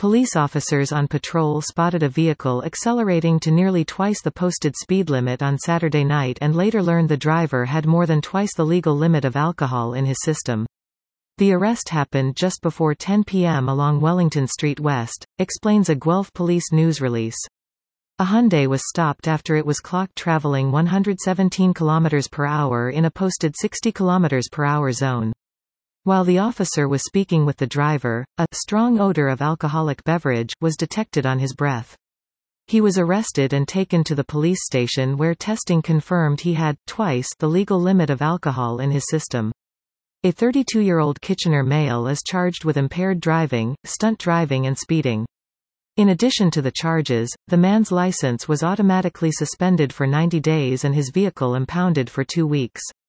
Police officers on patrol spotted a vehicle accelerating to nearly twice the posted speed limit on Saturday night and later learned the driver had more than twice the legal limit of alcohol in his system. The arrest happened just before 10 p.m. along Wellington Street West, explains a Guelph police news release. A Hyundai was stopped after it was clocked traveling 117 km per hour in a posted 60 km per hour zone. While the officer was speaking with the driver, a strong odor of alcoholic beverage was detected on his breath. He was arrested and taken to the police station where testing confirmed he had, twice, the legal limit of alcohol in his system. A 32-year-old Kitchener male is charged with impaired driving, stunt driving and speeding. In addition to the charges, the man's license was automatically suspended for 90 days and his vehicle impounded for 2 weeks.